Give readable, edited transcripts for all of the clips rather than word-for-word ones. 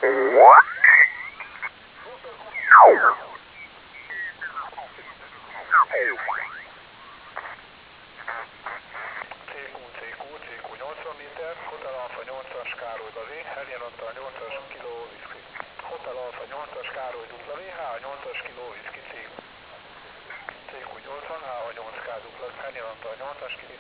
CQ 80 méter, Hotel Alfa 8-as Károly W, Helien Antal 8-as Kilo Whisky. Hotel Alfa 8-as Károly W, H8-as Kilo Whisky CQ 80, H8K W, Helien Antal 8-as Kilo.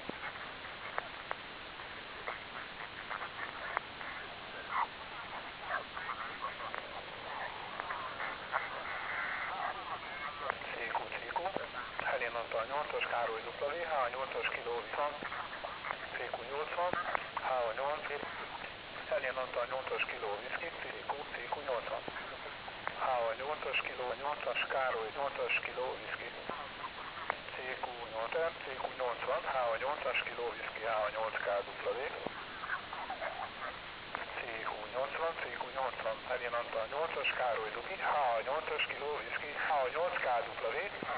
CQ, Helien Antal 8-as Károly W, H8-as Kilo Whisky. CQ 80, H8, Helien Antal 8-as Kilo Whisky, CQ 80. H8-as Kilo, 8-as Károly, 8-as Kilo Whisky. CQ 80, H8-as Kilo Whisky, H8K W. CQ 80, Helien Antal 8-as Károly W, H8-as Kilo Whisky, H8K W.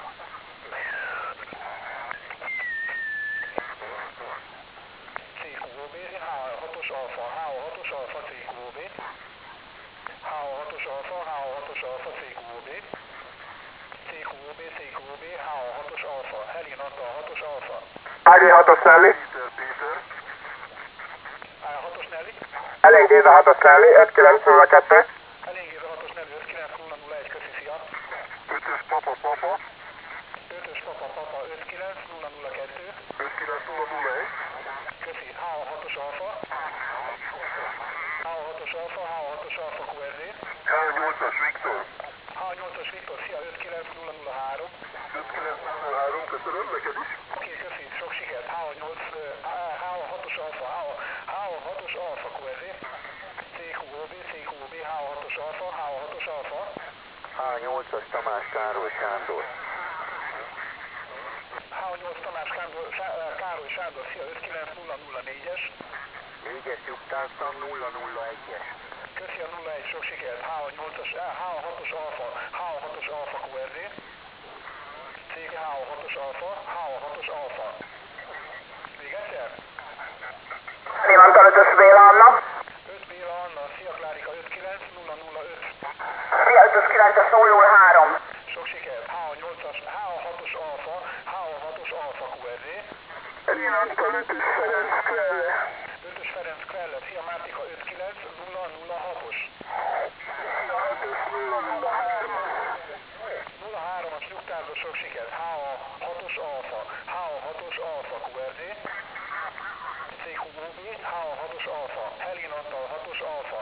CQOB, H6-os Alfa, H6-os Alfa, CQOB. H6-os Alfa, H6-os Alfa, CQOB. CQOB, H6-os Alfa, Helien Antal 6-os Alfa. Ági 6-os Nelly. H6-os Nelly. Elengéd a 6-os Nelly, 5902. Elengéd a 6-os Nelly, 59001, köszi, szia. 5-ös Papa Papa. 5-ös Papa Papa, 59002. 59001. Köszi, H6-os Alfa. H6-os Alfa, H6-os Alfa QRZ. H8-as Viktor. H8-as Viktor, szia, 59003. 59003, köszönöm neked is. Oké, köszi, sok sikert. H6-os Alfa, H6-os Alfa QRZ. CQOB, H6-os Alfa, H6-os Alfa. H8-as Tamás Károly Sándor. H8 Tamás Károly Sándor, szia, 59004-es. 4-es nyugtáztam, 001-es. Köszi a 01, sok sikert. H6-os Alfa, H6-os Alfa QRZ. CG H6-os Alfa, H6-os Alfa. Még egyszer? Helien Antal 5-ös Béla Anna. 5 Béla Anna, szia Klárika, 59005. Szia 5-ös 9-es 003. Sok sikert. H6-os Alfa, H6-os Alfa QRZ. Helien Antal 5-ös Ferenc Kvelle. 5-ös Ferenc Kvelle, szia Mártika, 59006-os. 03-as nyugtázó, sok sikert. H6-os Alfa, H6-os Alfa QRZ. CQOB, H6-os Alfa, Helien Antal 6-os Alfa.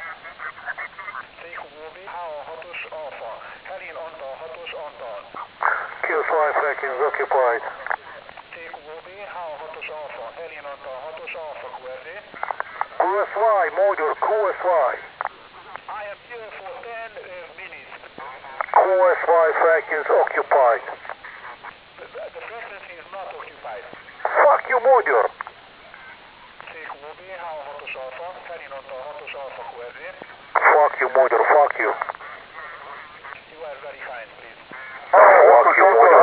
CQOB, H6-os Alfa, Helien Antal 6-os Antal. QSY Frankins occupied. CQOB, H6-os Alfa, Helien Antal 6-os Alfa QRZ. QSY, Motor, QSY. I am here for 10 minutes. QSY Frankins occupied. The frequency is not occupied. Fuck you, Motor. CQOB, H6-os Alfa, Helien Antal 6-os Alfa QRZ. Fuck you, Motor, fuck you. You are very kind, please. Fuck you, Motor.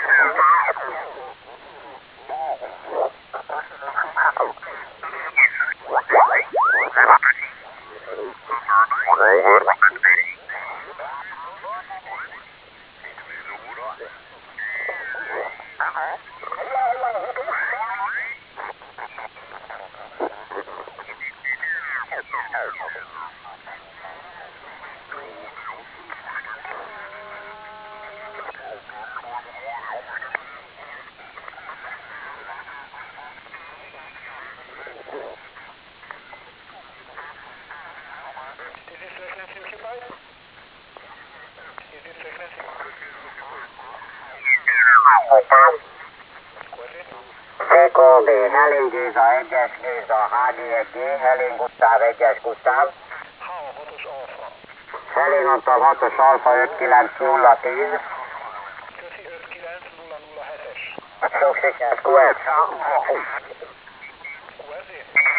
Is this frequency occupied? Is this frequency? CQB, Helling Géza 1-es Géza, HG1G, Helling Gusztáv 1-es Gusztáv. H6-os Alfa. Helling Antal 6-os Alfa 59010. Köszi, 59007-es. Sok sikert, QS. QRZ?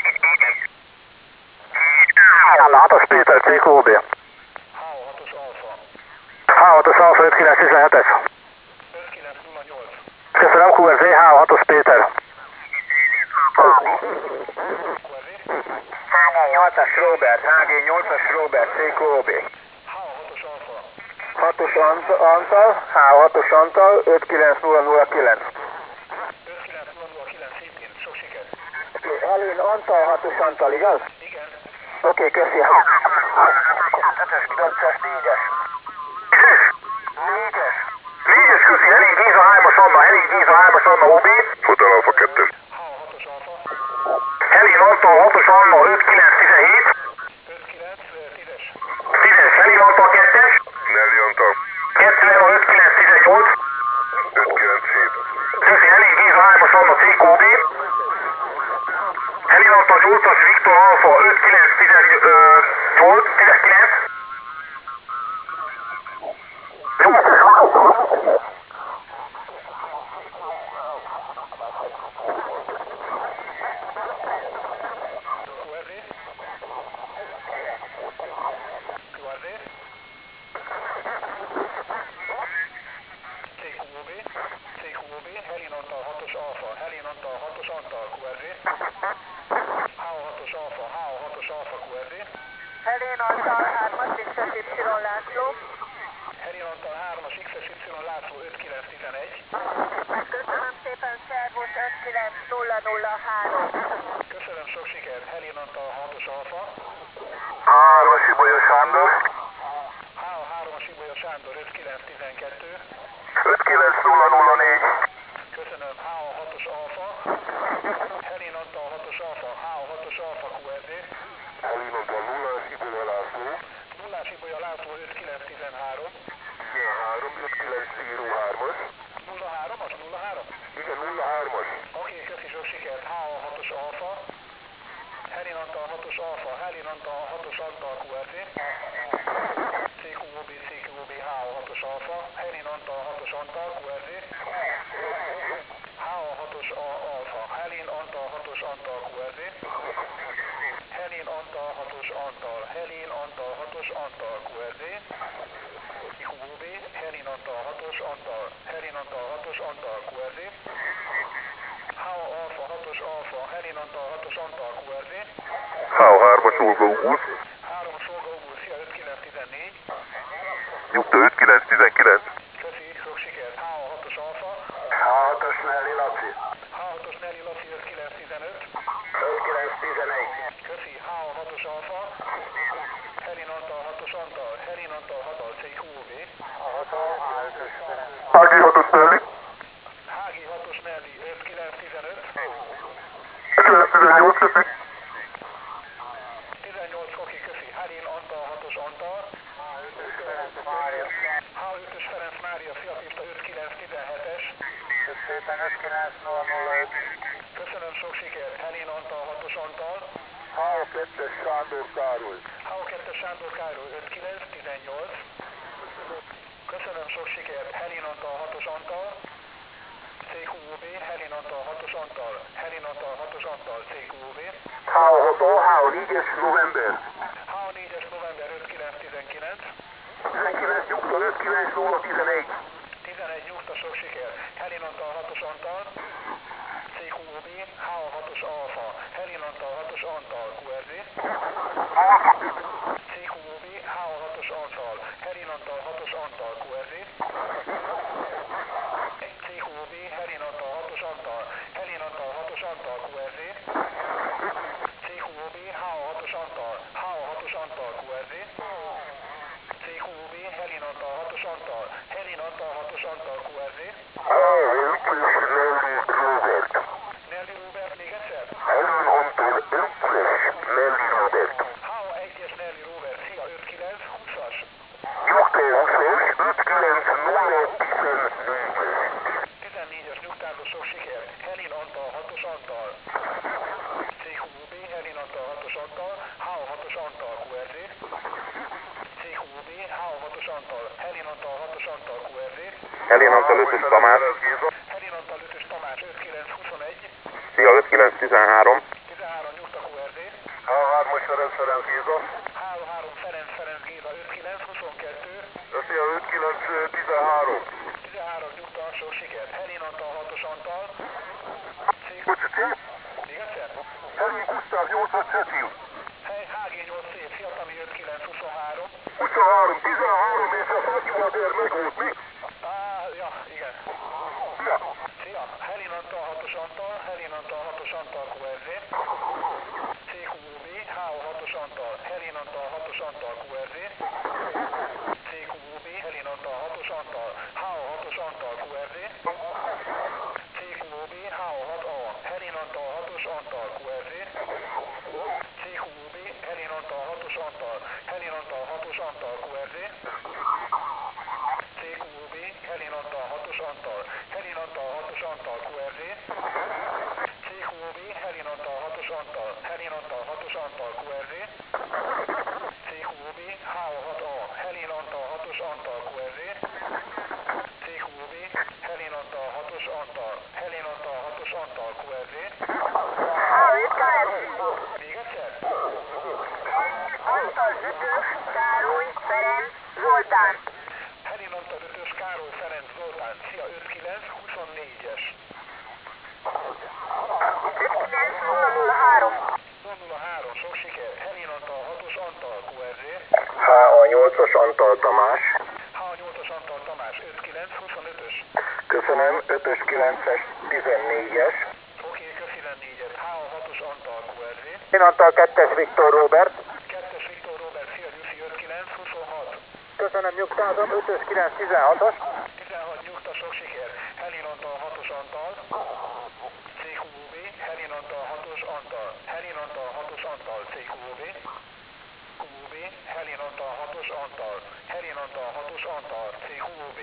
Anna 6-os Péter, CQB. H6-os Alfa. H6-os Alfa 5917-es. 5908. Köszönöm, QRZ, H6-os Péter. QRZ? 8-as Robert, HG8-as Robert, CQOB. H6-os alfa. 6-os Antal, H6-os Antal, 59009. 59009 szintén, sok sikert. Helén Antal, 6-os Antal, igaz? Igen. Oké, köszi. 5-ös, 4-es. 4-es, köszi, Helén Géza, 3-as Anna, Helén Géza, 3-as Anna, OB. Hotel Alfa 2. H6-os alfa. Helén Antal, 6-os Anna, 5917. 5910-es. 10-es, Helén Antal, 2-es. Nelly Antal. 2 Eva, 5918. 597. Köszi, Helén Géza, 3-as Anna, CQB. Helén Antal, 8-as Viktor Alfa, 5918. 19. QRD. QRD. CQOB. CQOB. Helén Antal 6-os alfa. Helén Antal 6-os Antal QRD. H6-os alfa. H6-os alfa QRD. Helén Antal 3-as XY László. Helén Antal 3-as XY László 5911. Köszönöm szépen, Szervusz 59003. Köszönöm, sok sikert. Helén Antal 6-os alfa. 3-as Ibolya Sándor. H3-as Ibolya Sándor 5912. 59004. Köszönöm, H6-os alfa. Helén Antal 6-os alfa. H6-os alfa QRD. Helén Antal 0-as Ibolya László. 0-ás Ibolya László 5913. Igen, 3, 5903-as. 03-as? 03? Igen, 03-as. Oké, köszi, sok sikert. H6-os alfa. Helén Antal 6-os alfa. Helén Antal 6-os Antal QRD. CQOB, CQOB, H6-os alfa. Helén Antal 6-os Antal QRD. H6-os alfa. Helén Antal 6-os Antal QRD. Helén Antal 6-os Antal. Helén Antal 6-os Antal QRD. CQOB, Helén Antal 6-os Antal. Helén Antal 6-os Antal QRD. H alfa 6-os alfa. Helén Antal 6-os Antal QRD. H3-as Olga Ugusz. 3-as Olga Ugur, szia 5914. Nyugta 5919. Köszi, sok sikert. H6-os alfa. 6-os Nelly Laci. H6-os Nelly Laci 5915. 5911. Köszi, H6-os alfa. Helén Antal 6-os Antal. Helén Antal 6-os CQOB. HG6-os Nelly. HG6-os Nelly 5915. 918, köszi. 18 oké, köszi. Helén Antal 6-os Antal. H5-ös Ferenc Mária, szia Pista 5917-es. Szépen 59005. Köszönöm, sok sikert. Helén Antal 6-os Antal. H2-es Sándor Károly. H2-es Sándor Károly 5918. Köszönöm, sok sikert. Helén Antal 6-os Antal. CQOB, Helén Antal 6-os Antal. Helén Antal 6-os Antal, CQOB. H6, H4-es November. H4-es November 5919. 19 nyugta 59011. 11 nyugta, sok sikert. Helén Antal 6-os Antal. CQOB, H6-os Alfa. Helén Antal 6-os Antal, QRD. CQOB, H6-os Antal. Helén Antal 6-os Antal, QRD. CQOB, Helén Antal 6-os Antal. Helén Antal 6-os Antal, QRD. CQOB, H6-os Antal. H6-os Antal, QRD. CQOB, Helén Antal 6-os Antal. Helén Antal 6-os Antal, QRD. Nelly Robert, még egyszer? H1-es Nelly Robert, szia 5920-as. 14-es nyugtázó, sok sikert. Helén Antal 6-os Antal. CQOB, Helén Antal 6-os Antal. H6-os Antal, QRD. CQOB, H6-os Antal. Helén Antal 6-os Antal, QRD. Helén Antal 5-ös Tamás. Helén Antal 5-ös Tamás 5921. Szia 5913. 13 nyugta QRD. H3-as Ferenc Géza. H3 Ferenc Géza 5922. Szia 5913. 13 nyugta, sok sikert. Helén Antal 6-os Antal. Bocsi, Még egyszer? Helén Gusztáv 8-as Cecil. HG8 szép, szia Tami 5923. 23, 13 és a Fatyuladér megút, mi? Ja, igen. Szia, Helin Antal 6-os Antal, Helin Antal 6-os Antal QRZ. CQOB, HO 6-os Antal, Helin Antal 6-os Antal QRZ. CQOB, Helin Antal 6-os Antal, HO 6-os Antal QRZ. CQOB, HO 6A, Helin Antal 6-os Antal QRZ. CQOB, Helin Antal 6-os Antal, Helin Antal 6-os Antal QRZ. CQOB, Helin Antal 6-os Antal, Helin Antal 6-os Antal QRZ. CQOB, Helin Antal 6-os Antal, Helin Antal 6-os Antal QRZ. CQOB, HO6A, Helin Antal 6-os Antal QRZ. CQOB, Helin Antal 6-os Antal, Helin Antal 6-os Antal QRZ. Még egyszer? Antal 5-ös, Károly, Ferenc, Zoltán. Helin Antal 5-ös, Károly, Ferenc, Zoltán, szia 5924-es. 59003. 003, sok siker, Helin Antal 6-os Antal QRZ. HA8-os Antal Tamás. H8-os Antal Tamás, 5925-ös. Köszönöm, 5-ös 9-es 14-es. Oké, köszi 4-et, H6-os Antal QRZ. Én Antal 2-es Viktor Robert. 2-es Viktor Robert, szia Gyuszi 5926. Köszönöm, nyugtázom, 5-ös 9-16-os. 16 nyugta, sok siker, Helin Antal 6-os Antal. CQOB, Helin Antal 6-os Antal, Helin Antal 6-os Antal, CQOB. QOB, Helin Antal 6-os Antal, Helin Antal 6-os Antal, CQOB.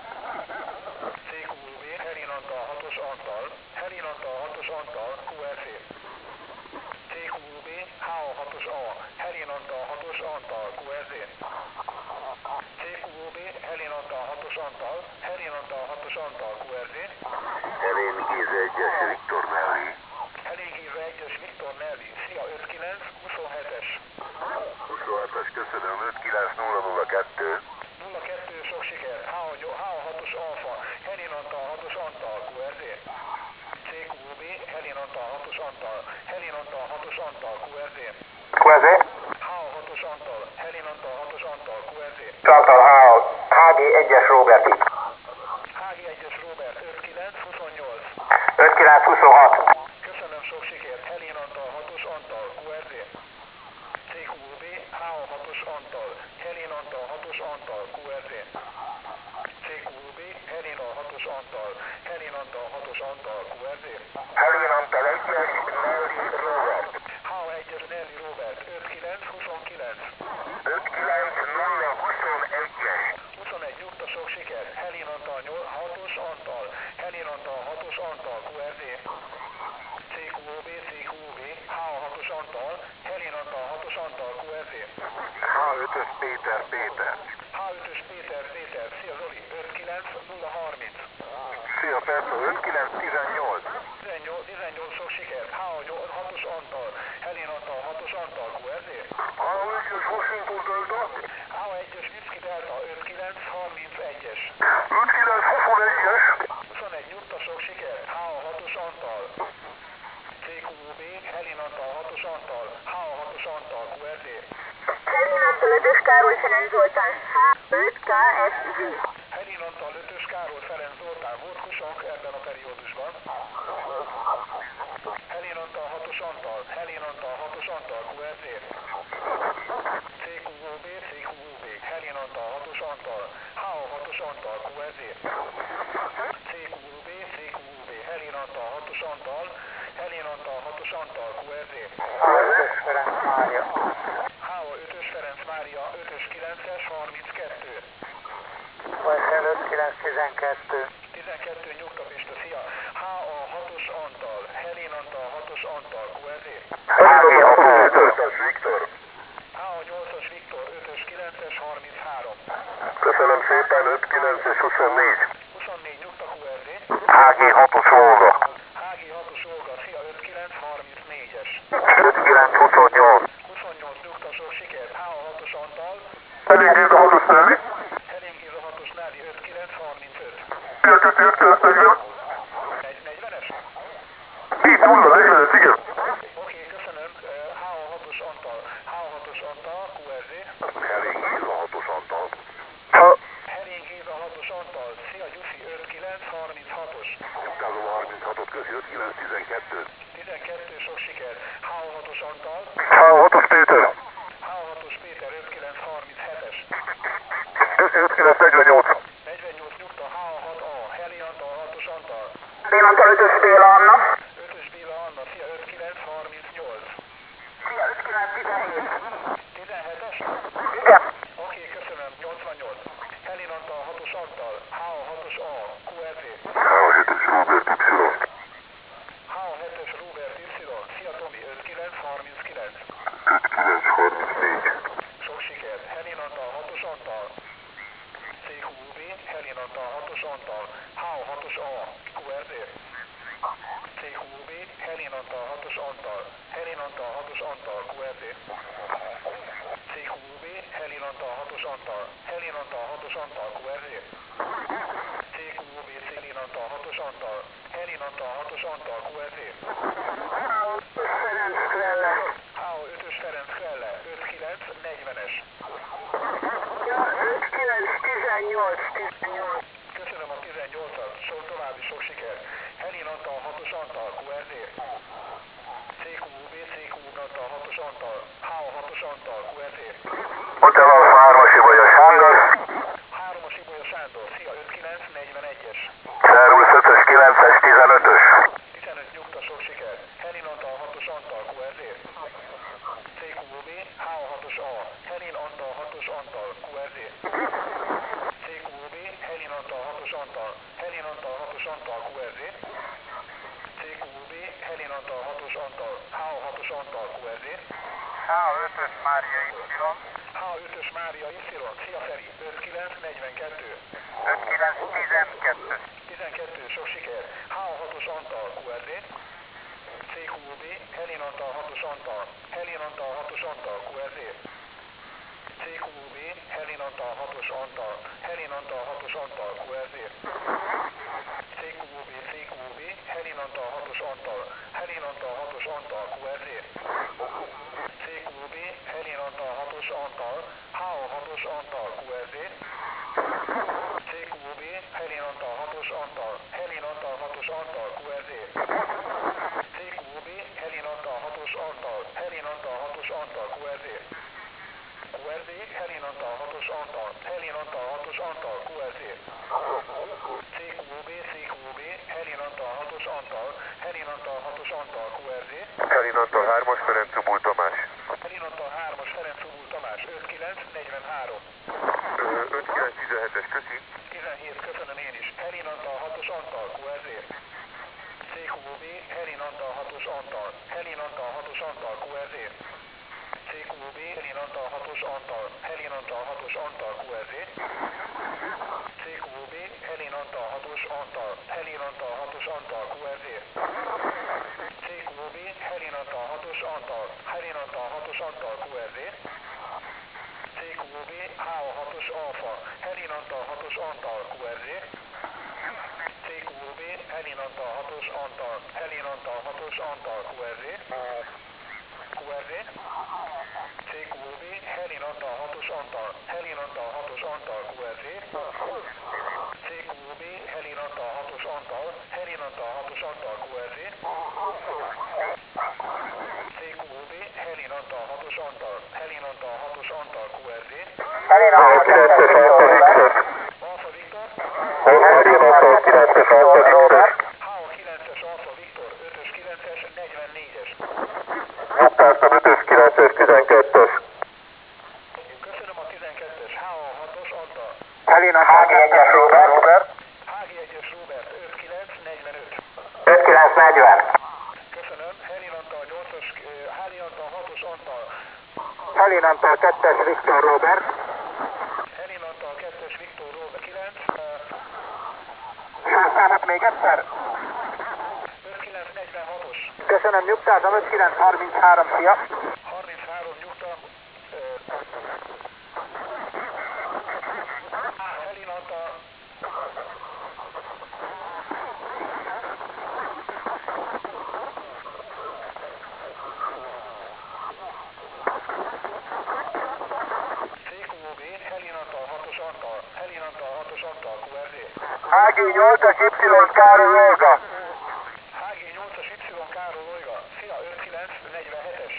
CQOB, Helin Antal 6-os Antal, Helin Antal 6-os Antal, QRZ. CQOB, HO6-os A, Helin Antal 6-os Antal, QRZ. CQOB, Helin Antal 6-os Antal, Helin Antal 6-os Antal, QRZ. Helén Géza 1-es Viktor Nelly. Helin Géza 1-es Viktor Nelly, szia 5927-es. 26-as, köszönöm, 59002. 02, sok siker, H6-os Alfa, Helin Antal 6-os Antal, QRZ. CQOB, Helin Antal 6-os Antal, Helin Antal 6-os Antal, QRZ. Kveze? H6-os Antal, Helin Antal 6-os Antal, QRZ. Antal HG1-es Robert itt. HG1-es Robert, 5928. 5926. Köszönöm, sok sikert, Helin Antal 6-os Antal, QRZ. CQOB, H6-os Antal, Helin Antal 6-os Antal, QRZ. CQOB, Helin Antal 6-os Antal, Helin Antal 6-os Antal, QRZ. Helén Antal 1-es Nelly Robert. H1-es Nelly Robert, 5929. 59021-es. 21 nyugta, sok siker, Helin Antal 6-os Antal, Helin Antal 6-os Antal, QRZ. CQOB, CQOB, H6-os Antal, Helin Antal 6-os Antal, QRZ. H5-ös Péter Péter. H5-ös Péter, szia Zoli, 59030. Szia Perco, 5918. 18 sok sikert, H6-os Antal, Helin Antal 6-os Antal, QRZ. H5-ös Washington Delta. H1-es Vicki Delta, 5931-es. 5921-es. 21 nyugta, sok sikert, H6-os Antal. CQOB, Helin Antal 6-os Antal, H6-os Antal, QRZ. Helin Antal 5-ös, Károly, Ferenc, Zoltán. H5KSZ. Helin Antal 5-ös, Károly, Ferenc, Zoltán, volt kusank ebben a periódusban. Helin Antal 6-os Antal, Helin Antal 6-os Antal, QRZ. CQOB, CQOB, Helin Antal 6-os Antal, H6-os Antal, QRZ. CQOB, CQOB, Helin Antal 6-os Antal, Helin Antal 6-os Antal, QRZ. H5-ös Ferenc Mária. H5-ös Ferenc Mária, 5-ös 9-es, 32. Vagy 5912. 12 nyugta Pista, szia. HA6-os Antal, Helin Antal 6-os Antal, QRZ. HG6-os Viktor. HA8-as Viktor, 5-ös 9-es, 33. Köszönöm szépen, 5-9-es 24. 24 nyugta QRZ. HG6-os Olga. HG6-os Olga, szia 5934-es. 5928. 28 nyugta, sok sikert. HA6-os Antal, Helén Géza 6-os Nelly. Helin Géza 6-os Nádi, 5935. 40-es? Itt nulla, 40-es, igen. Oké, köszönöm. HA6-os Antal, H6-os Antal, QRZ. Helény Géza 6-os Antal. Helény Géza 6-os Antal, szia Gyuszi 5936-os. Nyugtázom a 36-ot, köszi 5912. 12, sok sikert. H6-os Antal. H6-os Péter. H6-os Péter 5937-es. Köszi 5948. 48 nyugta, H6A, Heli Antal 6-os Antal. Bélantal 5-ös Béla Anna. 5-ös Béla Anna, szia 5938. Szia, 5917. 17-es? Igen. Oké, köszönöm, 88. Helin Antal 6-os Antal, H6-os A, QRZ. H7-es Robert Y. H7-es Robert Y, szia Tomi 5939. 5934. Sok sikert. Helin Antal 6-os Antal. CQB, Helin Antal 6-os Antal, H6-os A, QRZ. CQB, Helin Antal 6-os Antal, Helin Antal 6-os Antal, QRZ. CQB, Helin Antal 6-os Antal, Helin Antal 6-os Antal, QRZ. CQB, Helin Antal 6-os Antal, Helin Antal 6-os Antal, QRZ. Ferenc Kvelle. H5-ös Ferenc Kvelle, 5940-es. 5918. Köszönöm a 18-at, további sok sikert. Helin Antal 6-os Antal, QRZ. CQB, CQB Antal 6-os Antal, H6-os Antal, QRZ. Hotel a 3-as Ibolya Sándor. 3-as Ibolya Sándor, szia 5941-es. Szervusz 5-ös 9-es 15-ös. 15 nyugta, sok sikert. Helin Antal 6-os Antal, QRZ. CQB, H6-os A, Helin Antal 6-os Antal, QRZ. CQB, Helin Antal 6-os Antal, Helin Antal 6-os Antal, QRZ. CQB, Helin Antal 6-os Antal, H6-os Antal, QRZ. H5-ös Mária Y. H5-ös Mária Y, szia Feri, 5942. 5912. 12, sok sikert. H6-os Antal, QRZ. CQB, Helin Antal 6-os Antal, Helin Antal 6-os Antal, QRZ. CQB, Helin Antal 6-os Antal, Helin Antal 6-os Antal, QRZ. CQB, CQB, Helin Antal 6-os Antal, Helin Antal 6-os Antal, QRZ. CQB, Helin Antal 6-os Antal, H6-os Antal, QRZ. CQB, Helin Antal 6-os Antal, Helin Antal 6-os Antal, QRZ. CQB, Helin Antal 6-os Antal, Helin Antal 6-os Antal, QRZ. QRZ, Helin Antal 6-os Antal, Helin Antal 6-os Antal, QRZ. CQB, CQB, Helin Antal 6-os Antal, Helin Antal 6-os Antal, QRZ. Helin Antal 3-as Ferenc Ubul Tamás. Helin Antal 3-as Ferenc Ubul Tamás, 5943. 5917-es, köszi. 17, köszönöm én is. Helin Antal 6-os Antal, QRZ. CQB, Helin Antal 6-os Antal, Helin Antal 6-os Antal, QRZ. CQB, Helin Antal 6-os Antal, Helin Antal 6-os Antal, QRZ. CQB, Helin Antal 6-os Antal, Helin Antal 6-os Antal, QRZ. CQB, Helin Antal 6-os Antal, Helin Antal 6-os Antal, QRZ. CQB, H6-os Alfa, Helin Antal 6-os Antal, QRZ. CQB, Helin Antal 6-os Antal, Helin Antal 6-os Antal, QRZ. QRZ. CQB, Helin Antal 6-os Antal, Helin Antal 6-os Antal, QRZ. CQB, Helin Antal 6-os Antal, Helin Antal 6-os Antal, QRZ. CQB, Helin Antal 6-os Antal, Helin Antal 6-os Antal, QRZ. Helin Antal 9-es Robert. Alfa Viktor. Helin Antal 9-es Alfa Viktor. H9-es Alfa Viktor, 5-ös 9-es, 44-es. Nyugtáztam 5-ös 9-es 12-ös. Köszönöm a 12-es, H6-os Antal. Helin Antal 1-es Robert. HG1-es Robert, 5945. 5940. Köszönöm, Helin Antal 8-os, Helin Antal 6-os Antal. Helin Antal 2-es Viktor Robert. Helin Antal 2-es Viktor Robert, 9. Sorszámot még egyszer. 5946-os. Köszönöm, nyugtázom, 5933, szia. 33 nyugta. Helin Antal. HG8-as Y Károly Olga. HG8-as Y Károly Olga. Szia, 5947-es.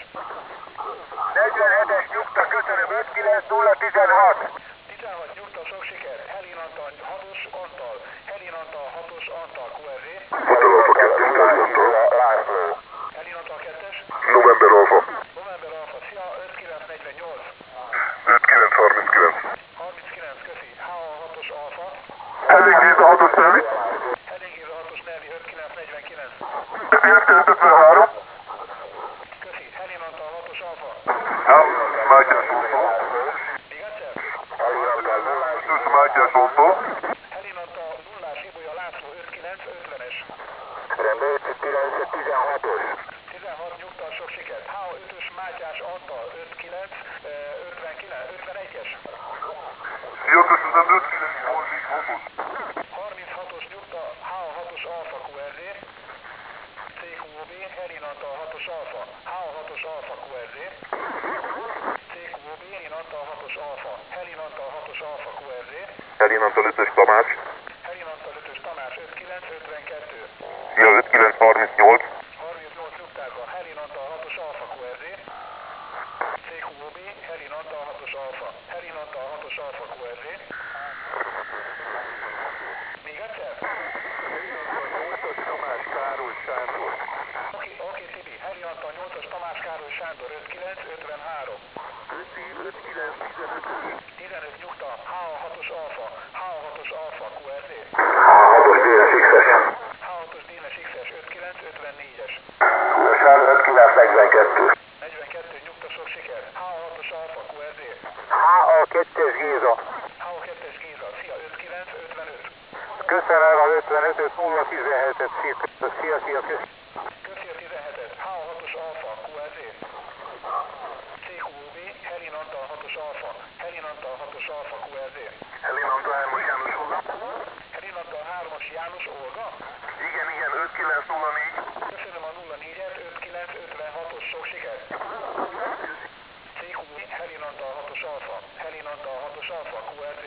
47-es nyugta, köszönöm, 59016. 16 nyugta, sok sikert. Helin Antal 6-os Antal. Helin Antal 6-os Antal QRZ. Helin Antal 2-es. November Alfa. November Alfa. Szia, 5948. 5939. 39, köszi. HA6-os Alfa. Elég Géza 6-os Nelly. Helin Géza 6-os Nelly 5949. 5253. Köszi. Helin Antal 6-os Alfa. Mátyás Ottó. Még egyszer. Mátyás Ottó. Helin Antal 0-ás Ibolya László 5950-es. Rendben, 916-os. 16 nyugta, sok sikert. HA5-ös Mátyás Antal 51-es. Szia, köszönöm, 5936-os. 36-os nyugta, HA6-os Alfa QRZ. CQOB, Helin Antal 6-os Alfa. HA6-os Alfa QRZ. CQOB, Helin Antal 6-os Alfa. Helin Antal 6-os Alfa QRZ. Helin Antal 5-ös Tamás. Helin Antal 5-ös Tamás 5952. Szia, 5938. 38 nyugtában, Helin Antal 6-os Alfa QRZ. CQOB, Helin Antal 6-os Alfa. Helin Antal 6-os Alfa QRZ. Még egyszer? Tamás Károly Sándor. Oké, Tibi. Helin Antal 8-as Tamás Károly Sándor 5953. 15 nyugta, HA6-os Alfa. HA6-os Alfa QRZ. A6-os Dénes X-es. HA6-os Dénes X-es 5954-es. Sán 5942. 42 nyugta, sok siker. HA6-os Alfa QRZ. HA2-es Géza. HA2-es Géza. Szia, 5955. Köszönöm a 55-öt, 017-et, szia, Köszi a 17-et. HA6-os Alfa QRZ. CQOB, Helin Antal 6-os Alfa. Helin Antal 6-os Alfa QRZ. Helin Antal 3-as János Olga. Helin Antal 3-as János Olga. Igen, 5904. Köszönöm a 04-et, 5956-os, sok sikert. CQB, Helin Antal 6-os Alfa. Helin Antal 6-os Alfa QRZ.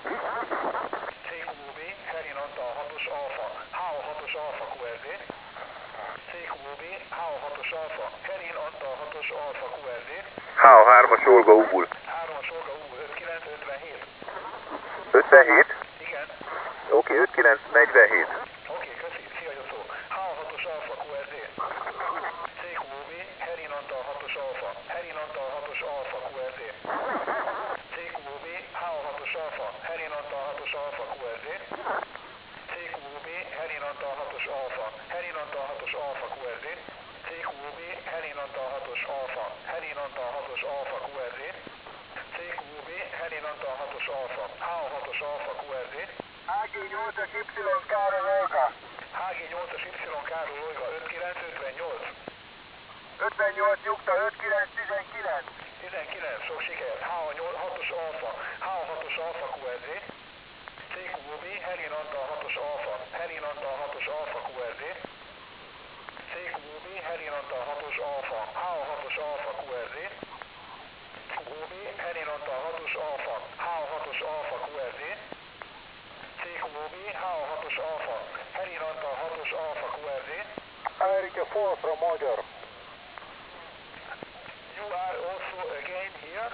CQB, Helin Antal 6-os Alfa. HA6-os Alfa QRZ. CQB, HA6-os Alfa. Helin Antal 6-os Alfa QRZ. HA3-as Olga Ubul. 3-as Olga U 5957. 57? Igen. Oké, 5947. Oké, köszi. Szia, Jocó. HA6-os Alfa QRZ. CQOB, Helin Antal 6-os Alfa. Helin Antal 6-os Alfa QRZ. CQOB, HA6-os Alfa. Helin Antal 6-os Alfa QRZ. CQOB, Helin Antal 6-os Alfa. Helin Antal 6-os Alfa QRZ. CQOB, Helin Antal 6-os Alfa. Helin Antal 6-os Alfa QRZ. CQOB, Helin Antal 6-os Alfa. HA6-os Alfa QRZ. HG8-as Y Károly Olga. HG8-as Y Károly Olga 5958. 58 nyugta, 5919. 19, sok sikert. HA6-os Alfa. HA6-os Alfa QRZ. CQOB, Helin Antal 6-os Alfa. Helin Antal 6-os Alfa QRZ. CQOB, Helin Antal 6-os Alfa. HA6-os Alfa QRZ. CQOB, Helin Antal 6-os Alfa. HA6-os Alfa QRZ. CQOB, HA6-os Alfa. Helin Antal 6-os Alfa QRZ. America 4 from Magyar. You are also again here.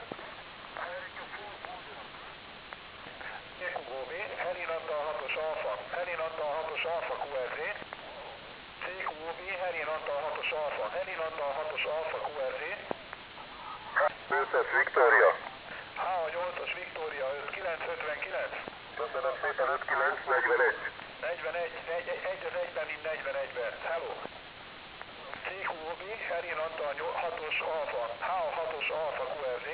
CQOB, Helin Antal 6-os Alfa. Helin Antal 6-os Alfa QRZ. CQOB, Helin Antal 6-os Alfa. Helin Antal 6-os Alfa QRZ. Princess Victoria. HA8-as Victoria 5959. Köszönöm szépen, 5941. 41, egy az egyben, mint 41-ben. Hello. CQOB, Helin Antal 6-os Alfa. HA6-os Alfa QRZ.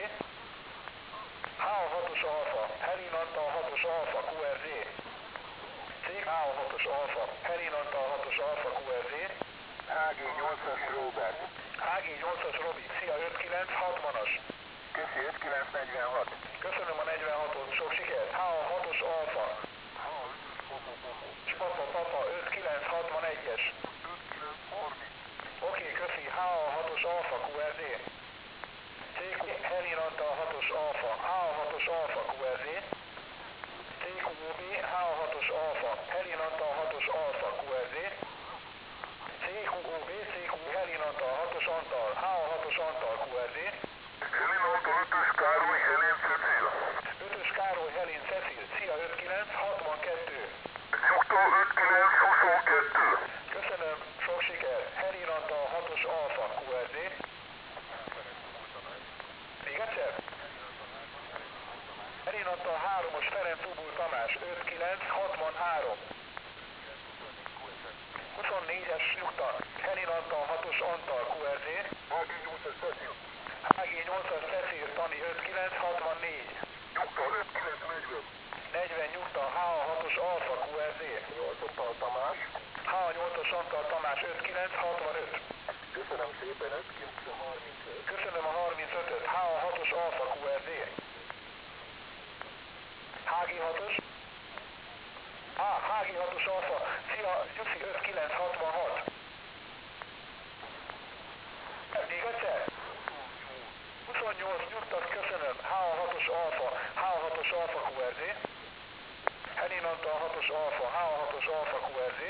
HA6-os Alfa. Helin Antal 6-os Alfa QRZ. CH6-os Alfa. Helin Antal 6-os Alfa QRZ. HG8-as Robert. HG8-as Robi. Szia, 5960-as. Köszi, 5946. Köszönöm a 46-ot, sok sikert. HA6-os Alfa. Papa 5961-es. Oké, köszi. HA6-os Alfa QRZ. CQ Helin Antal 6-os Alfa. HA6-os Alfa QRZ. CQ CQB, HA6-os alfa, Helin Antal 6-os alfa, QRZ. CQB, Helin Antal 6-os Antal, HA6-os Antal, QRZ. Helin Antal 5-ös Károly, Helin Cecil. 5-ös Károly, Helin Cecil, Szia 59, 62. Nyugta 59, 22. Köszönöm, sok siker. Helin Antal 6-os alfa, QRZ. Még egyszer? Helin Antal 3-os Ferenc Ubul Tamás, 59, 63. 24-es nyugta. Helin Antal 6-os Antal, QRZ. HG8-as Cecil. HG8-as Cecil, Tani 59, 64. Nyugta 59, 40. 40 nyugta, HA6-os Alfa, QRZ. 8 Antal Tamás. HA8-os Antal Tamás, 59, 65. Köszönöm szépen, 5-9-35. Köszönöm a 35-öt. HA6-os Alfa, QRZ. HG6-os. HG6-os Alfa. Szia, Gyuszi 5966. Még egyszer? 28 nyugtat, köszönöm. HA6-os Alfa. HA6-os Alfa, QRZ. Helin Antal 6-os Alfa. HA6-os Alfa, QRZ.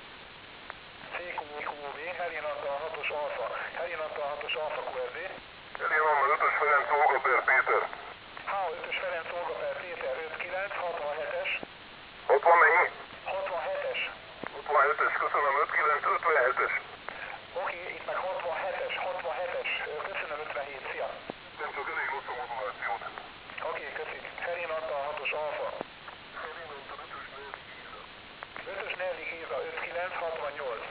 CQB, Helin Antal 6-os Alfa. Helin Antal 6-os Alfa, QRZ. Helin Antal 5-ös Ferenc Olga per Péter. HA5-ös Ferenc Olga per Péter 59, 67-es. 60 mennyi? 67-es. 67-es, köszönöm, 59, 57-es. Oké, itt meg 67-es, 67-es. Köszönöm, 57, szia. Nem csak elég rossz a modulációt. Oké, köszik. Helin Antal 6-os Alfa. Helin Antal 5-ös Nelly Géza. 5-ös Nelly Géza 59, 68.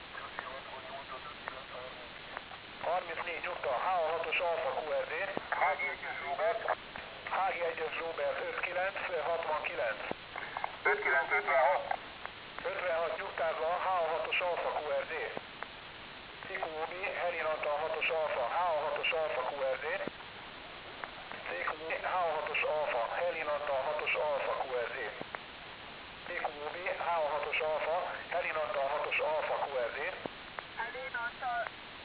34 nyugta, HA6-os Alfa, QRZ. HG1-es Robert. HG1-es Robert 59, 69. 59, 56. 56 nyugtázva, HA6-os Alfa, QRZ. CQB, Helin Antal 6-os Alfa, HA6-os Alfa, QRZ. CQB, HA6-os Alfa, Helin Antal 6-os Alfa, QRZ. CQB, HA6-os Alfa, Helin Antal 6-os Alfa, QRZ. Helin Antal.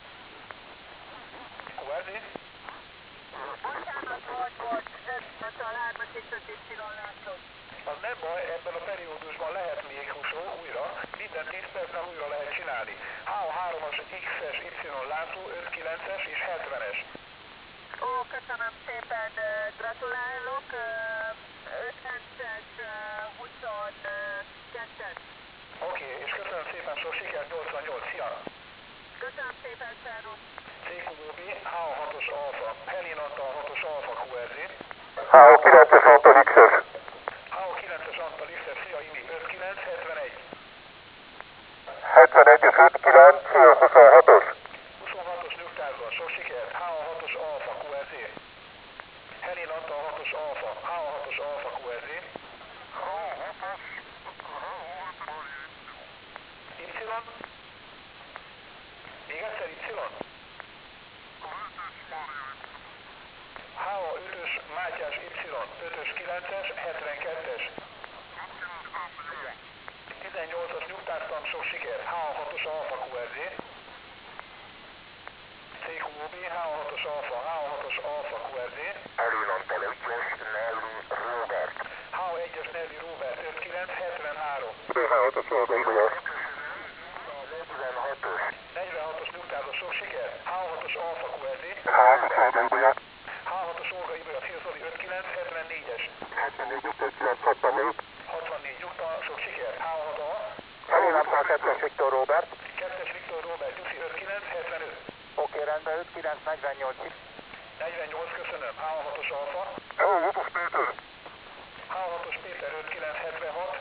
QRZ? Bocsánat, volt 5 Antal 3-as és 5 Y látok. Az nem baj, ebben a periódusban lehet még húsó újra, minden 10 percben újra lehet csinálni. HA3-as, X-es, Y látó, 5-9-es és 70-es. Ó, köszönöm szépen, gratulálok. 50-es, 22-es. Oké, és köszönöm szépen, sok sikert, 88, szia! Köszönöm szépen, Szervusz. CQB, HA6-os Alfa, Helin Antal 6-os Alfa, QRZ. HO9-es Antal X-es. HA9-es Antal X-es, szia Imi, 59, 71. 71-es 59, szia 26-os. 26-os nyugtázva, sok sikert, HA6-os Alfa, QRZ. Helin Antal 6-os Alfa, HA6-os Alfa, QRZ. Y? Még egyszer Y? HA5-ös Mátyás Y, 5-ös 9-es, 72-es. 18-as nyugtáztam, sok sikert, HA6-os Alfa, QRZ. CQB, HA6-os Alfa, HA6-os Alfa, QRZ. Helin Antal 1-es Nelly Robert. HA1-es Nelly Robert, 59, 73. 6-os Olga. 46-os nyugtázva, sok sikert, HA6-os Alfa, QRZ. H6-os Olga Ibolya, Filszoli 59, 74-es. 64 nyugta, sok sikert, H6-A. Helin Antal 2-es Viktor Robert. 2-es Viktor Robert, Gyuszi 59, 75. Oké, rendben, 59, 48. 48, köszönöm, H6-os Alfa. H6-os Péter. H6-os Péter, 59, 76.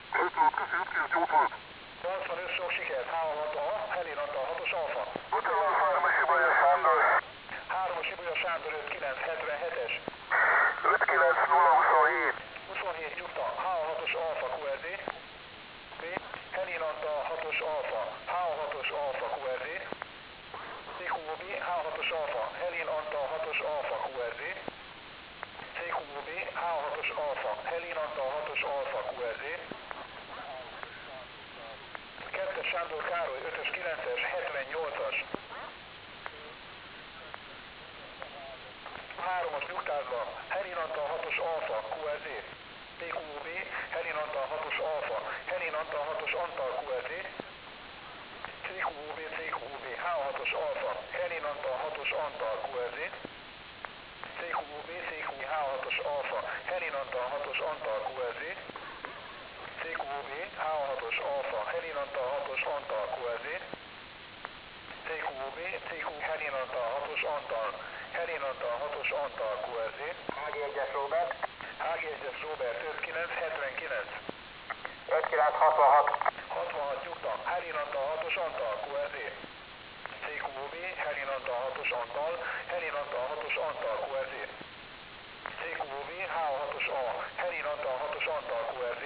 85, sok sikert, H6-A, Helin Antal 6-os Alfa. 3-as Ibolya Sándor. 3-as Ibolya Sándor, 59, 77-es. 59027. 27 nyugta, H6-os Alfa, QRZ. Helin Antal 6-os Alfa, H6-os Alfa, QRZ. CQB, H6-os Alfa, Helin Antal 6-os Alfa, QRZ. CQB, H6-os Alfa, Helin Antal 6-os Alfa, QRZ. 2-es Sándor Károly, 5-ös 9-es, 78-as. 3-as nyugtázva, Helin Antal 6-os Alfa, QRZ. CQB, Helin Antal 6-os Alfa, Helin Antal 6-os Antal QRZ, CQB, CQB, H6-os Alfa, Helin Antal 6-os Antal QRZ, CQB, CQB, H6-os Alfa, Helin Antal 6-os Antal QRZ, CQB, H6-os Alfa, Helin Antal 6-os Antal QRZ, CQB, CQB, Helin Antal 6-os Antal, Helin Antal 6-os Antal QRZ, HG1-es Robert. HG1-es Robert 59, 79, 5966. 66 nyugta, Helin Antal 6-os Antal QRZ, CQB, Helin Antal 6-os Antal, Helin Antal 6-os Antal QRZ, CQB, H6-os A, Helin Antal 6-os Antal QRZ,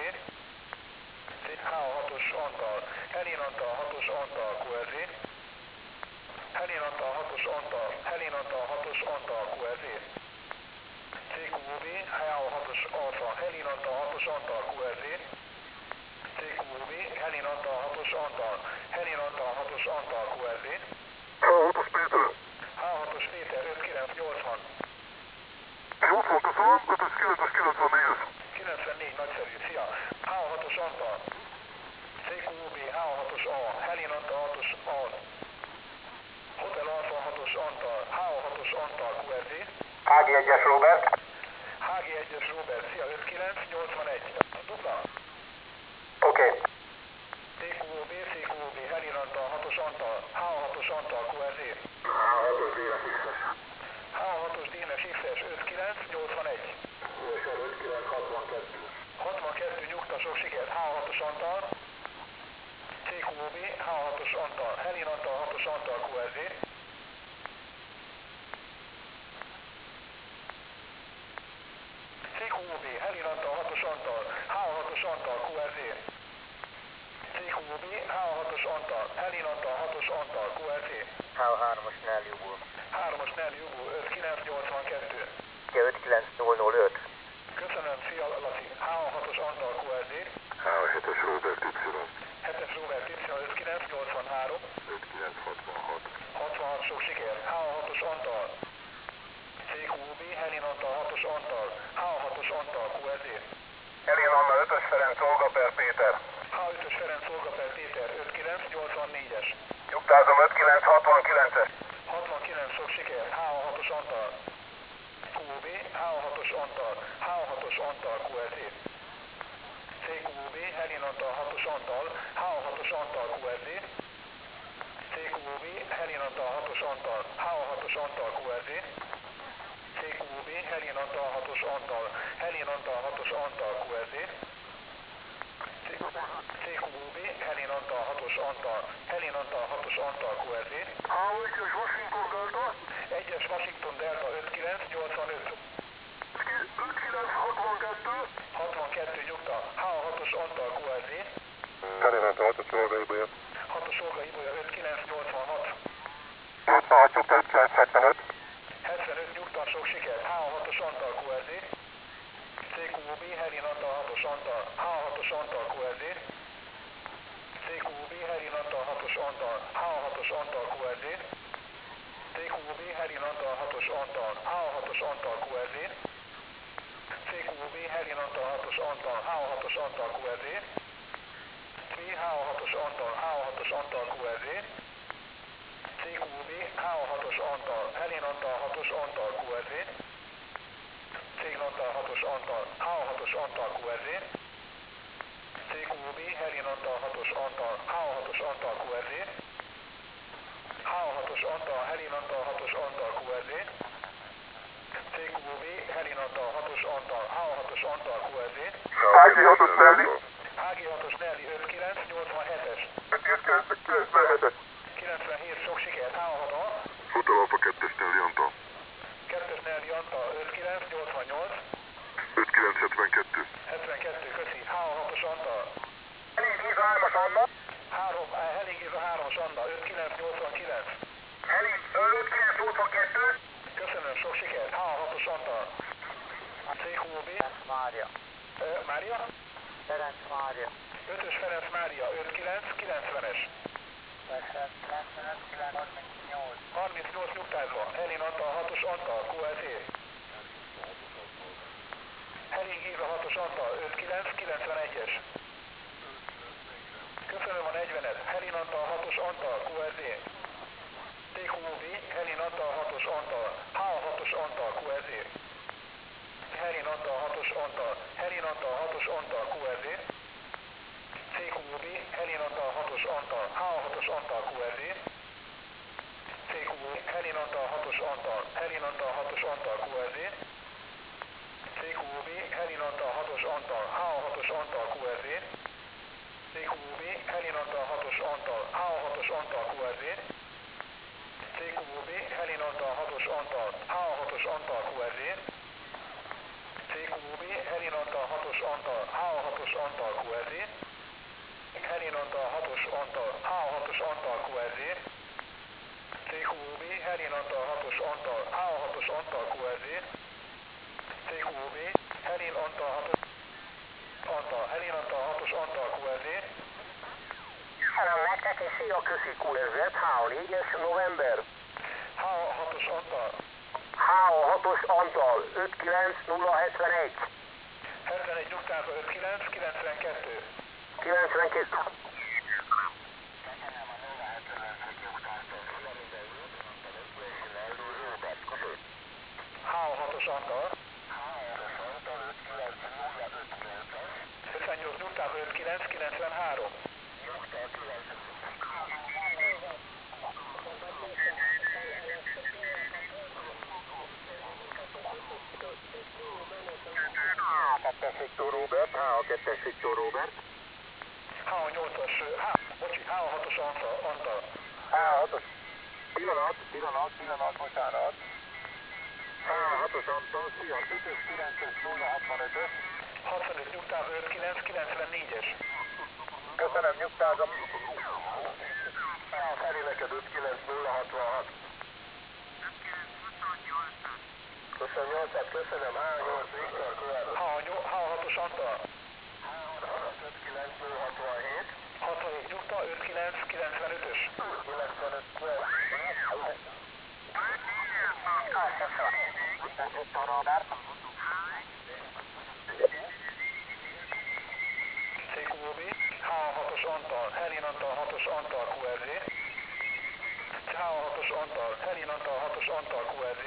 H6-os Antal, Helin Antal 6-os Antal QRZ, Helin Antal 6-os Antal, Helin Antal 6-os Antal QRZ, CQB, H6-os Alfa, Helin Antal 6-os Antal QRZ, CQB, Helin Antal 6-os Antal, Helin Antal 6-os Antal QRZ, H6-os Péter. H6-os Péter 5980, 80 köszönöm, 5-ös 9-es 94. 94 nagyszerű, szia! H6-os Antal, CQB, H6-os A, Helin Antal 6-os A, Hotel Alfa 6-os Antal, H6-os Antal QRZ, HG1-es Robert. HG1-es Robert, szia 5981, dupla, Oké. CQB, CQB, Helin Antal 6-os Antal, H6-os Antal QRZ, H6-os Dénes X-es. H6-os Dénes X-es 5981, 5962. 62 nyugta, sok sikert, H6-os Antal, CQB, H6-os Antal, Helin Antal 6-os Antal QRZ, CQB, Helin Antal 6-os Antal, H6-os Antal QRZ, CQB, H6-os Antal, Helin Antal 6-os Antal QRZ, H3-as Nellyúból. 3-as Nelly Jugó 5982. 59005. Köszönöm, szia Laci, H6-os Antal QRZ, H7-es Robert Y. 7-es Robert Y 5983, 5966. 66 sok sikert, H6-os Antal, CQB, Helin Antal 6-os Antal, H6-os Antal QRZ, Helin Anna 5-ös Ferenc Olga per Péter. H5-ös Ferenc Olga per Péter 5984-es, Nyugtázom 5969-es. 69 sok sikert, H6-os Antal, QB, H6-os Antal, H6-os Antal QRZ, CQB, Helin Antal 6-os Antal, H6-os Antal QRZ, CQB, Helin Antal 6-os Antal, H6-os Antal QRZ, CQB, Helin Antal 6-os Antal, Helin Antal 6-os Antal QRZ, CQB, Helin Antal 6-os Antal, Helin Antal 6-os Antal QRZ, H1-es Washington Delta. 1-es Washington Delta 5985, 5962. 62 nyugta, H6-os Antal QRZ, Helin Anna 6-os Olga Ibolya. 6-os Olga Ibolya 5986, 86 nyugta 5975. 75 nyugta, sok sikert, H6-os Antal QRZ, CQB, Helin Antal 6-os Antal, H6-os Antal QRZ, CQB, Helin Antal 6-os Antal, H6-os Antal QRZ, CQB, Helin Antal 6-os Antal, H6-os Antal QRZ, CQB, Helin Antal 6-os Antal, H6-os Antal QRZ, H6-os Antal, H6-os Antal QRZ, CQB, H6-os Antal, Helin Antal 6-os Antal QRZ, Cégn Antal 6-os Antal, H6-os Antal QRZ, CQB, Helin Antal 6-os Antal, H6-os Antal QRZ, H6-os Antal, Helin Antal 6-os Antal QRZ, CQB, Helin Antal 6-os Antal, H6-os Antal QRZ, HG6-os Nelly. HG6-os Nelly 5987-es, 97-es. 97 sok sikert, H6-a, Hotel Alfa 2-es Nelly Antal. 2-es Nelly Antal 5988, 5972. 72 köszi, H6-os Antal, Helin Géza 3-as Anna. Helin Géza 3-as Anna 5989, Helin 5982. köszönöm, sok sikert, H6-os Antal, CQB, Mária. Mária, Ferenc Mária. 5-ös Ferenc Mária 5990-es, 38 nyugtázva, Helin Antal 6-os Antal, QLT, Helin Géza 6-os Antal 59, 91-es. Köszönöm a 40-et. Helin Antal 6-os Antal, QRZ. TQV, Helin Antal 6-os Antal, HA6-os Antal, QRZ. Helin Antal 6-os Antal, Helin Antal 6-os Antal, QRZ. CQV, Helin Antal 6-os Antal, HA6-os Antal, QRZ. CQV, Helin Antal 6-os Antal, Helin Antal 6-os Antal, QRZ. CQV, Helin Antal 6-os Antal, HA6-os Antal, QRZ. CQV, Helin Antal 6-os Antal, HA6-os Antal, QRZ. CQV, Helin Antal 6-os Antal, HA6-os Antal, QRZ. CQV, Helin Antal 6-os Antal, HA6-os Antal, QRZ. Helin Antal 6-os Antal, HA6-os Antal, QRZ. CQV, Helin Antal 6-os Antal, HA6-os Antal, QRZ. CQV, Helin Antal 6-os Antal, Helin Antal 6-os Antal, QRZ. Köszönöm nektek, és szia, köszi QRZ, HA4-es, november. HA6-os Antal. HA6-os Antal, 59071. 71 nyugtázva 59, 92. 92. HA6-os Antal. 58 nyugtázva 59, 93. HA2-es Viktor Robert, HA2-es Viktor Robert. HA8-as, HA6-os Antal. HA6-os. Pillanat, bocsánat. HA6-os Antal, szia, 5-ös, 9-ös, 065-ös. 65 nyugtázva 59, 94-es. Köszönöm, nyugtázom. Felé neked 59066. Köszönöm, 8-at, köszönöm, H8, Viktor, követ. HA6-os Antal. 59067. 67 nyugta, 59, 95-ös. 95 követ. CQOB, HA6-os Antal, Helin Antal 6-os Antal, QRZ. HA6-os Antal, Helin Antal 6-os Antal, QRZ.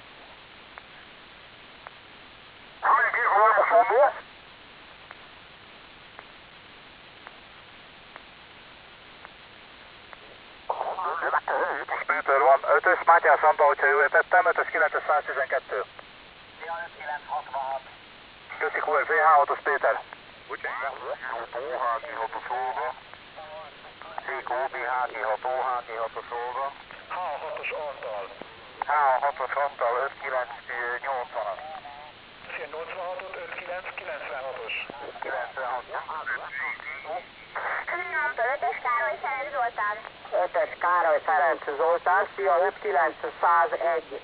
Péter van, 5-ös Mátyás Antal, hogyha jól értettem, 5-ös 9-es 112. Köszi QRZ, H6-os Péter. HA6-os Antal. H6-os Antal, 5980. 86-ot, 59, 96-os. 96. Helin Antal 5-ös Károly Ferenc Zoltán. 5-es Károly Ferenc Zoltán, szia 59101.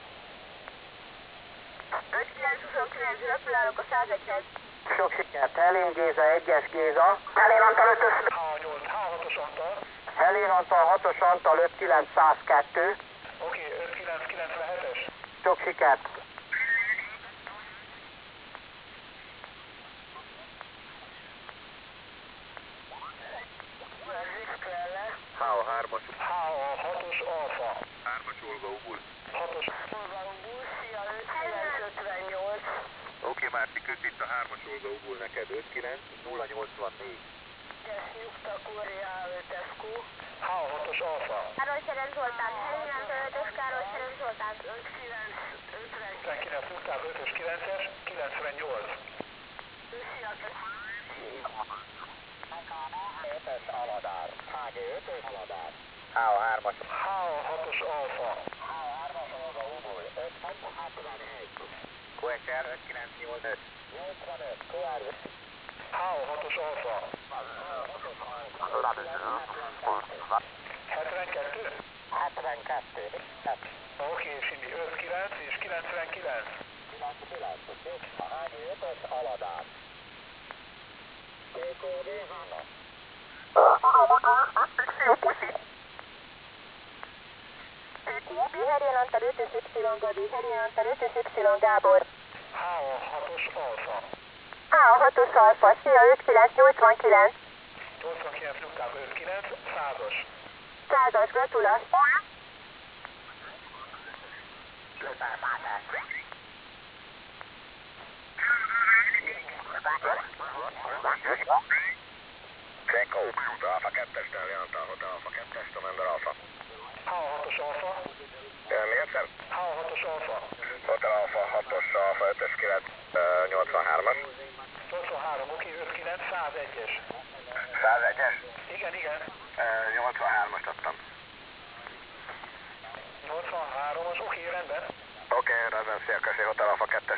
5929 gratulálok a 101-hez. Sok sikert, Helin Géza, 1-es Géza. Helin Antal 5-ös. HA8, HA6-os Antal. Helin Antal 6-os Antal 59102. Oké, 5997-es. Sok sikert. H3-as. HA6-os Alfa. 3-as Olga Ugul. 6-os. Oké, Márti, köszi itt a 3-as Olga Ugul neked, 59084. HA6-os Alfa. Károly Ferenc Zoltán. Helin Antal 5-ös Károly Ferenc Zoltán. 59 nyugtázva 5-ös 9-es, 98. 5-ös Aladár. HG 5-ös Aladár. H3-as. HA6-os Alfa. H3-as Olga Ugul, 561. QSR 5985. 85, QRZ. HA6-os Alfa. 72? 72. Oké, Sindi, 59 és 99. 99. A HG 5-ös Aladár. TKD Hanna. Helin Antal 5-ös Y Gabi. Helin Antal 5-ös Y Gábor. HA6-os Alfa. H6-os alfa, szia 5989. 89 nyugtába 59, 100-as. 100-as, gratula. Check Open, Alfa 2-es, Terjántal Hotel Alfa 2-es, Commander Alfa. H6-os alfa. Még egyszer? H6-os alfa. Hotel Alfa 6-os, Alfa 5-ös, 83-as. 83, oké, 59, 101-es. 101-es? Igen, igen. 83-as adtam. 83-as, oké, rendben. Oké, rendben, szia, köszi, Hotel Alfa 2-es.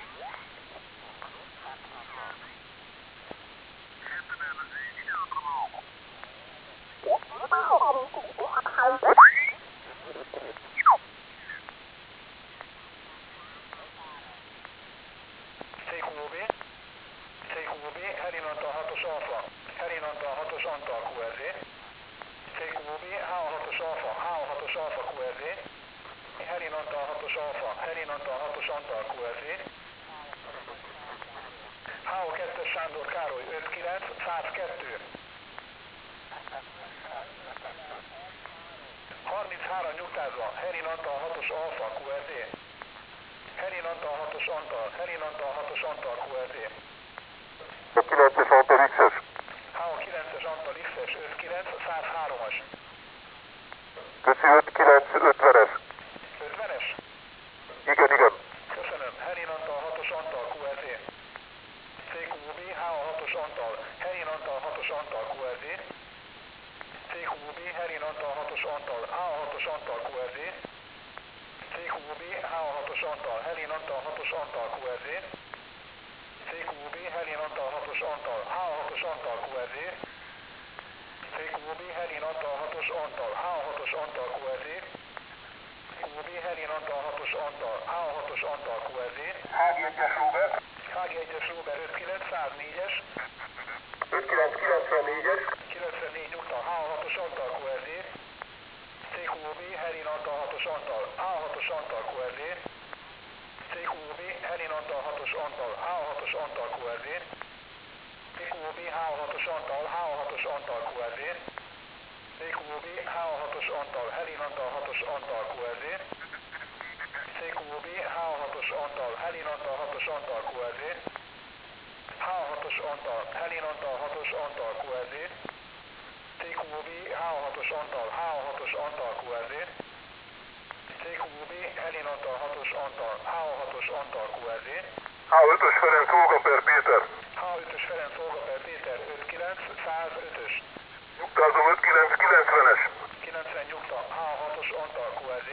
CQOB, CQOB, Helin Antal 6-os alfa, Helin Antal 6-os Antal QRZ, CQOB, H6-os alfa, H6-os alfa QRZ, Helin Antal 6-os alfa, Helin Antal 6-os Antal QRZ, H2-es Sándor Károly 59, 102, 33 nyugtázva, Helin Antal 6-os alfa QRZ, Helin Antal 6-os Antal, Helin Antal 6-os Antal QRZ. A 9-es Antal X-es? H9-es Antal X-es 59, 103-as. Köszi, 59, 50-es. 50-es? Igen, igen. Köszönöm. Helin Antal 6-os Antal QRZ. CQB, H6-os Antal, Helin Antal 6-os Antal QRZ. CQB, Helin Antal 6-os Antal, H6-os Antal QRZ. CQB, H6-os Antal, Helin Antal 6-os Antal QRZ. CQB, Helin Antal 6-os Antal, H6-os Antal QRZ. CQB, Helin Antal 6-os Antal, H6-os Antal QRZ. CQB, Helin Antal 6-os Antal, H6-os Antal QRZ. H1-es Robert. H1-es Robert 59, 104-es. 5994-es. 94 nyugta, H6-os Antal QRZ. CQB, Helin Antal 6-os Antal, H6-os Antal QRZ. CQB, Helin Antal 6-os Antal, H6-os Antal QRZ. CQB, H6-os Antal, H6-os Antal QRZ. CQB, H6-os Antal, Helin Antal 6-os Antal QRZ. CQB, H6-os Antal, Helin Antal 6-os Antal QRZ. H6-os Antal, Helin Antal 6-os Antal QRZ. CQB, H6-os Antal, H6-os Antal QRZ. CQB, Helin Antal 6-os Antal, H6-os Antal QRZ. H5-ös Ferenc Olga per Péter. H5-ös Ferenc Olga per Péter 59, 105-ös. Nyugtázom 5990-es. 90 nyugta, H6-os Antal QRZ.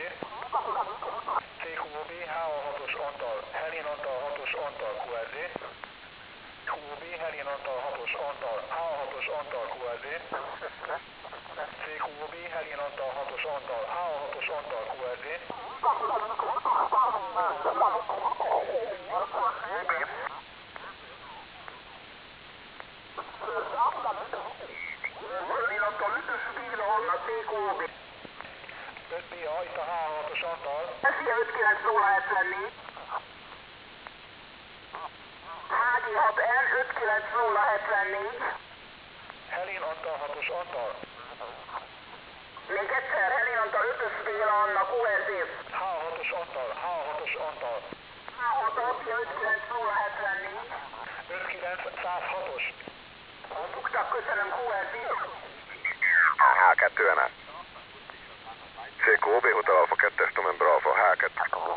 CQB, H6-os Antal, Helin Antal 6-os Antal QRZ. CQB, Helin Antal 6-os Antal, H6-os Antal QRZ. CQB, Helin Antal 6-os Antal, H6-os Antal QRZ. Helin Antal 5-ös Béla a CQB. 5BA, itt a H6-os Antal. Szia 59074. HG6N 59074. Helin Antal 6-os Antal. Még egyszer, Helin Antal 5-ös Béla Anna, QRZ. H6-os Antal, H6-os Antal. H6 apja 59074. 59, 106-os. Buktak, köszönöm, QRZ. H2-NA. CQB, Hotel Alfa 2-es, November Alfa, H2.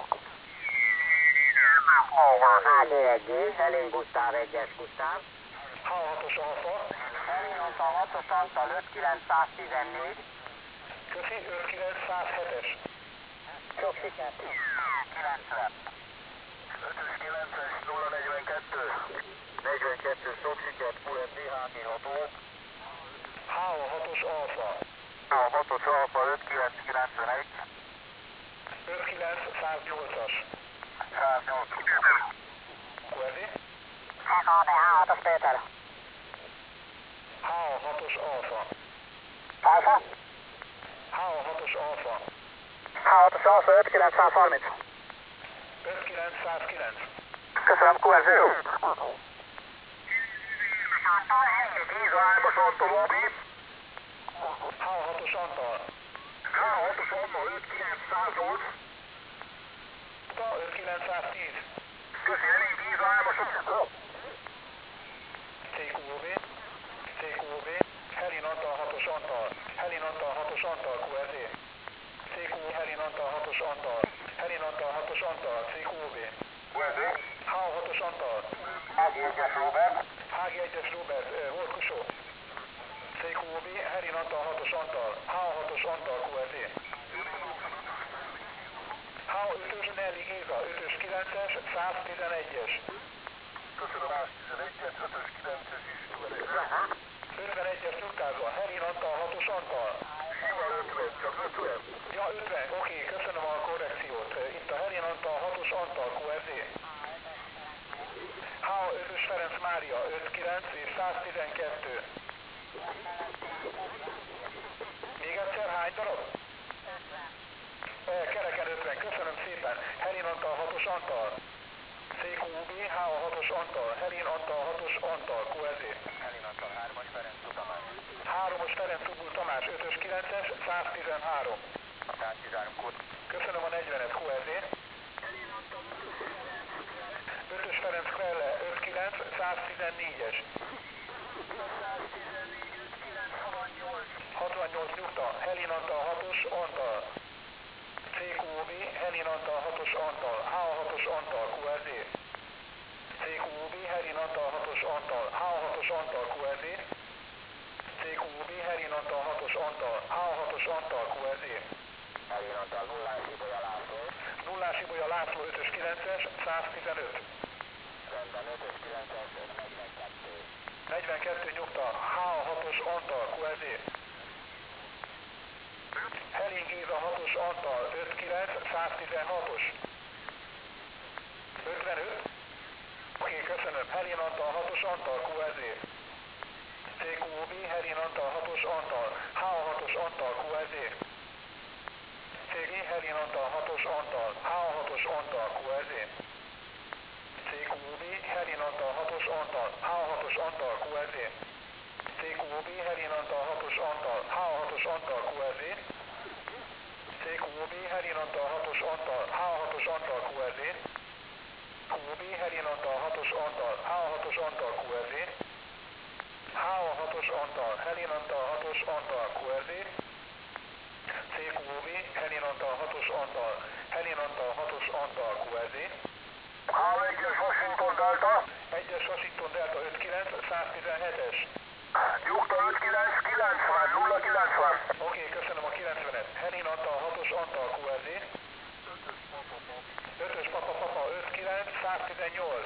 HG1G, Helin Gusztáv 1-es Gusztáv. H6-os Alfa. Helin Antal 6-os Antal 59114. Köszi, 59, 107-es. Sok sikert. 90. 5-ös 9-es 042. 42 sok sikert, QRZ, HG6-ó. H6-os Alfa. H6-os Alfa 5991. 59, 108-as. 108. QRZ. HKB, H6-os Péter. H6-os Alfa. Alfa. H6-os Alfa. H6-os Alfa 5930. 59, 109. Köszönöm, QRZ. Antal, Heli Géza, 3-as Antal, OB. H6-os Antal. H6-os Antal, 5908. 5910. Köszi, Heli Géza, 3-as Antal. CQOB. CQOB. Helin Antal 6-os Antal. Helin Antal 6-os Antal, QRZ. CQOB. Helin Antal 6-os Antal. Helin Antal 6-os Antal, CQOB. QRZ. H6-os Antal. HG1-es Robert. HG1-es Robert, volt Kusó. CQOB. Helin Antal 6-os Antal. H6-os Antal, QRZ. H5-ös Nelly Géza, 5-ös 9-es, 111-es. Köszönöm, 11-et, 5-ös, 9-es is. 51-es nyugtázva, Helin Antal 6-os Antal. Sima 50, csak 50. Ja, 50, oké, köszönöm a korrekciót. Itt a Helin Antal 6-os Antal, QRZ. H5-ös Ferenc Mária, 59 és 112. Még egyszer, hány darab? Kereken 50, köszönöm szépen. Helin Antal 6-os Antal. CQB, H6-os Antal. Helin Antal 6-os Antal, QRZ. Helin Antal, 3-as Ferenc Tamás. 3-os Ferenc Ugul Tamás, 5-ös 9-es, 113. 113 kód. Köszönöm a 40-et, QRZ. 5-ös Ferenc Krelle, 5-9, 114-es. 68 nyugta, Helin Antal 6-os Antal. CQOB, Helin Antal 6-os Antal. H6-os Antal, QRZ. CQOB, Helin Antal 6-os Antal. H6-os Antal, QRZ. CQOB, Helin Antal 6-os Antal. H6-os Antal, QRZ. Helin Antal, 0-ás Ibolya László. Nullás Ibolya László, 5-ös 9-es, 115. Rendben, 5-ös 9-es, 42. 42 nyugta, H6-os Antal, QRZ. Helin Géza 6-os Antal, 5-9, 116-os. 55. Oké, köszönöm. Helin Antal 6-os Antal, QRZ. CQOB, Helin Antal 6-os Antal. H6-os Antal, QRZ. CG, Helin Antal 6-os Antal. H6-os Antal, QRZ. CQOB, Helin Antal 6-os Antal. H6-os Antal, QRZ. CQOB, Helin Antal 6-os Antal. H6-os Antal, QRZ. CQOB, Helin Antal 6-os Antal. H6-os Antal, QRZ. QOB, Helin Antal 6-os Antal. H6-os Antal, QRZ. H6-os Antal. Helin Antal 6-os Antal, QRZ. CQOB, Helin Antal 6-os Antal. Helin Antal 6-os Antal, QRZ. H1-es Washington Delta. 1-es Washington Delta 5-9, 117-es. Nyugta 5-9, 90, 0-90. Oké, köszönöm a 90-et. Helin Antal 6-os Antal, QRZ. 5-ös Papa 5-9, 118.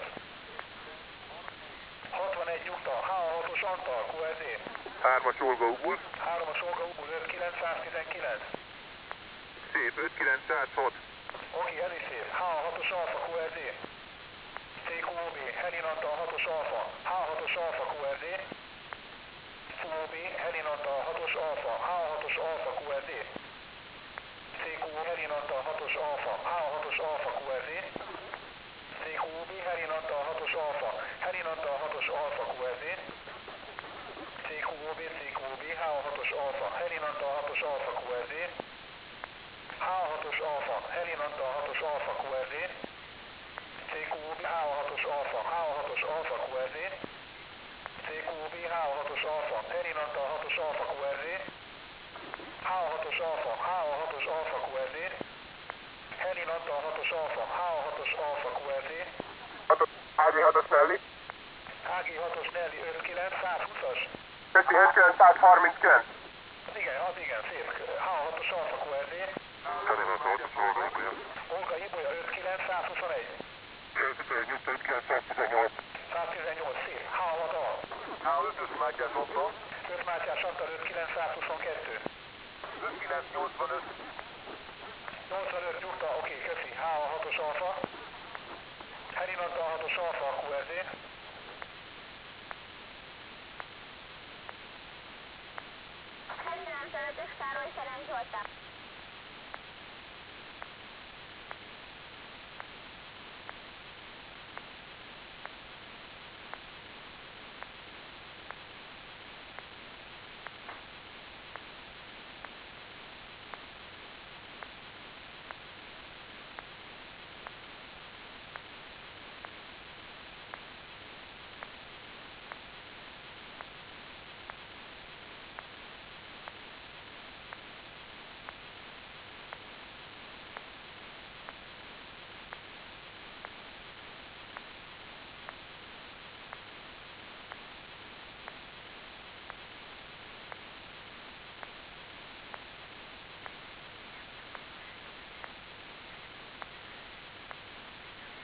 61 nyugta, H6-os Antal, QRZ. 3-as Olga Ubul. 3-as Olga Ubul 5-9, 119. Szép, 5-9, 106. Oké, ez is szép. H6-os Alfa, QRZ. CQOB, Helin Antal 6-os Alfa. H6-os Alfa, QRZ. QOB, Helin Antal 6-os Alfa. H6-os Alfa, QRZ. CQOB, Helin Antal 6-os Alfa. H6-os Alfa, QRZ. CQOB, Helin Antal 6-os Alfa. Helin Antal 6-os Alfa, QRZ. CQOB, H6-os Alfa. Helin Antal 6-os Alfa, QRZ. H6-os Alfa. Helin Antal 6-os Alfa, QRZ. CQOB, H6-os Alfa. H6-os Alfa, QRZ. CQOB, H6-os Alfa. Helin Antal 6-os Alfa, QRZ. H6-os Alfa. H6-os Alfa, QRZ. Helin Antal 6-os Alfa. H6-os Alfa, QRZ. HG6-os Nelly. HG6-os Nelly 5-9, 120-as. Köszi, 5-9, 139. Az igen, szép. H6-os Alfa, QRZ. Helin Antal 6-os Olga Ibolya. Olga Ibolya 5-9, 121. Köszönöm, nyugta 5-9, 118. 118, szép. H6-A. H5-ös Mátyás Antal. 5 Mátyás Antal 5-9, 122. 5-9, 85. 85 nyugta, oké, köszi. H6-os Alfa. Helin Antal 6-os Alfa, QRZ. Helin Antal 5-ös Károly Ferenc Zoltán.